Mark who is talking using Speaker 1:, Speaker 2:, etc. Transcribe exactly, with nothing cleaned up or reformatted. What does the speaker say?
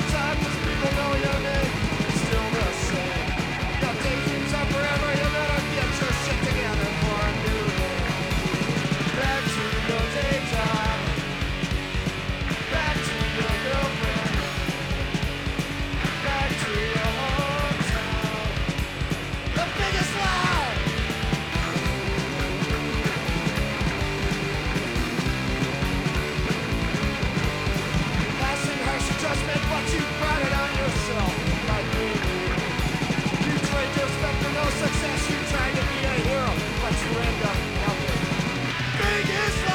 Speaker 1: time, 'cause people know your name. It's still the same. Your daydreams are forever. You better get your shit together for a new day. Back to your day job. Back to your girlfriend. Back to your hometown. The biggest lie. Passing harsh judgment, but you brought it on yourself. Like me. You trade your stuff for no success. You tried to be a hero, but you end up nothing. Biggest